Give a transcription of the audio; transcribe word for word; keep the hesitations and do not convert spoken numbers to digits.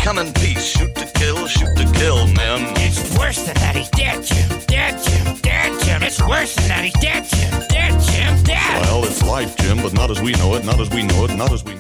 come in peace. Shoot to kill, shoot to kill, man. It's worse than that. He's dead, Jim. Dead, Jim. Dead, Jim. It's worse than that. He's dead, Jim. Dead, Jim. Dead. Well, it's life, Jim, but not as we know it, not as we know it, not as we know it.